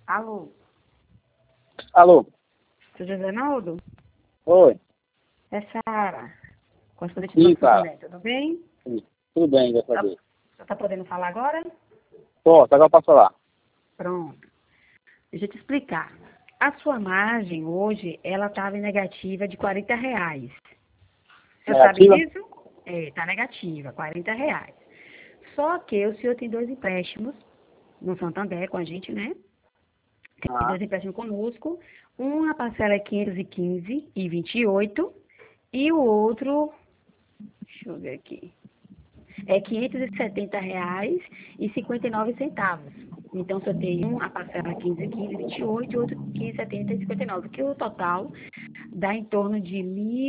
Alô, Alô? seu José Naldo? Oi? É Sara, correspondente do Sim, Banco cara. Santander, tudo bem? Sim. Tudo bem, graças a Tá, Deus. você tá podendo falar agora? Pô, agora posso falar. Pronto. Deixa eu te explicar. A sua margem hoje, ela estava em negativa de R$ 40. Você sabe Negativa? disso? É, tá negativa, R$ 40. Só que o senhor tem 2 empréstimos no Santander com a gente, né? Tem Ah, 2 empréstimos conosco. Uma parcela é 515,28 e o outro, deixa eu ver aqui, é R$ 570,59. Então, se eu tenho a parcela 15,15,28 e outro 15,70,59, que o total dá em torno de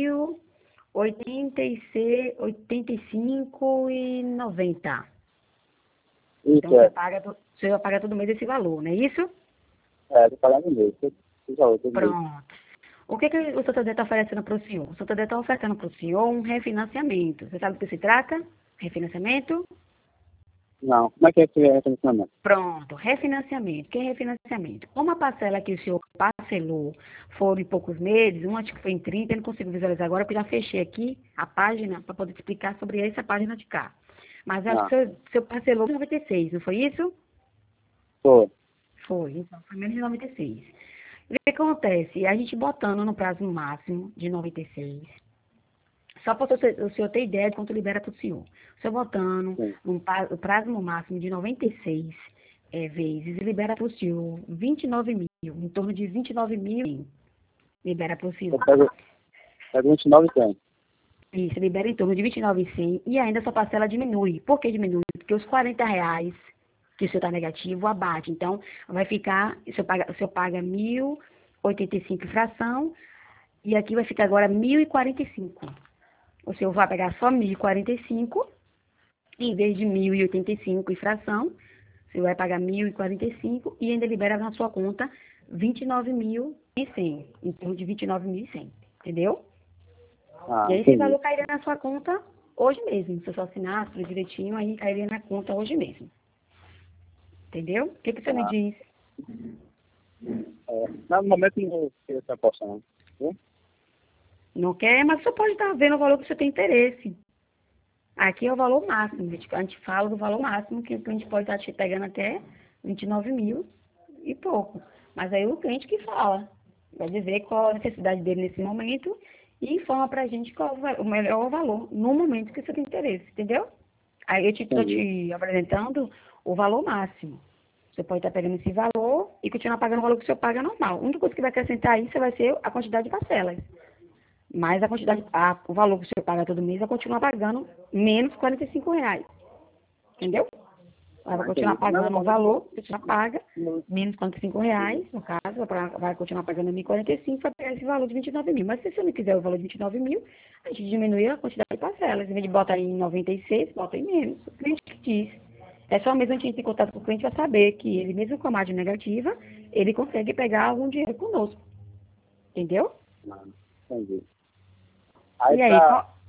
1.085,90. Então, isso você é. paga todo mês esse valor, não é isso? Tô falando mesmo. Você falou, tudo bem. Pronto. O que o Santander está oferecendo para o senhor? O Santander está oferecendo para o senhor um refinanciamento. Você sabe do que se trata? Refinanciamento? Não, como é que é esse relacionamento? Pronto, refinanciamento. O que é refinanciamento? Como a parcela que o senhor parcelou foram em poucos meses, um acho que foi em 30, eu não consigo visualizar agora, porque eu já fechei aqui a página para poder te explicar sobre essa página de cá. Mas acho Ah, que o senhor parcelou em 96, não foi isso? foi. Foi, então foi menos de 96. O que acontece? A gente botando no prazo máximo de 96, só para o senhor ter ideia de quanto libera para o senhor. O senhor botando Sim. o prazo máximo de 96 vezes, libera para o senhor 29 mil, em torno de 29 mil, libera para o Eu senhor. pego 29 e 100. Isso, libera em torno de 29,100 e ainda sua parcela diminui. Por que diminui? Porque os R$ 40 que o senhor está negativo abate. Então, vai ficar, o senhor paga 1.085 fração e aqui vai ficar agora 1.045. O senhor vai pegar só 1.045 em vez de 1.085 em fração. Você vai pagar 1.045 e ainda libera na sua conta 29.100, em torno de 29.100, entendeu? Ah, E aí esse entendi. valor cairia na sua conta hoje mesmo. Se eu só assinasse tudo direitinho, aí cairia na conta hoje mesmo. Entendeu? O que você me Ah, diz? no momento não vou ter essa aposta, não. Viu? Não quer, mas você pode estar vendo o valor que você tem interesse. Aqui é o valor máximo. A gente fala do valor máximo, que o cliente pode estar te pegando até 29 mil e pouco. Mas aí o cliente que fala. Vai dizer qual a necessidade dele nesse momento e informa pra gente qual o melhor valor no momento que você tem interesse, entendeu? Aí eu estou Entendi. te apresentando o valor máximo. Você pode estar pegando esse valor e continuar pagando o valor que o senhor paga normal. A única coisa que vai acrescentar aí você vai ser a quantidade de parcelas. Mas a quantidade, o valor que o senhor paga todo mês vai continuar pagando menos R$ 45. Entendeu? Ela vai Ah, continuar entendi. Não, no pagando o momento valor que você já paga, não. menos R$ 45, no caso, vai continuar pagando 1.045, vai pegar esse valor de 29 mil. Mas se você não quiser o valor de 29 mil, a gente diminui a quantidade de parcelas. Em vez de botar em 96, bota em menos. O cliente que diz. É só mesmo a gente ter contato com o cliente para saber que ele, mesmo com a margem negativa, ele consegue pegar algum dinheiro conosco. Entendeu? Não, entendi. Aí E aí,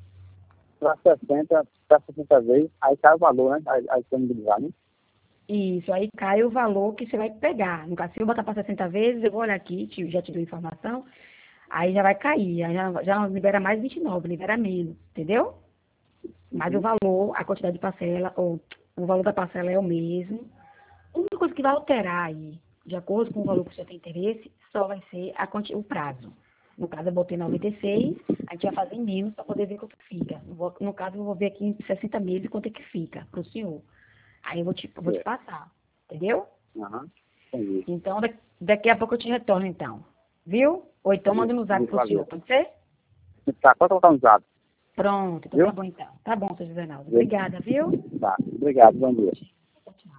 pra 60 vezes, aí cai o valor, né? Aí disponibilizar, né? isso, aí cai o valor que você vai pegar. No caso, se eu botar para 60 vezes, eu vou olhar aqui, já te dou informação, aí já vai cair, aí já não libera mais 29, libera menos, entendeu? Mas o Uhum. valor, a quantidade de parcela, ou o valor da parcela é o mesmo. A única coisa que vai alterar aí, de acordo com o valor que você tem interesse, só vai ser o prazo. No caso, eu botei 96, a gente vai fazer em menos para poder ver quanto fica. No caso, eu vou ver aqui em 60 meses quanto é que fica para o senhor. Aí eu vou te É. passar, entendeu? Aham. Entendi. Então, daqui a pouco eu te retorno, então. Viu? Ou então manda no zap pro senhor, Valeu. pode ser? Tá, pode colocar um zap, Pronto, então tá viu? bom então. Tá bom, seu José Naldo. Obrigada, viu? Tá. Obrigado, bom dia. Tchau, tchau.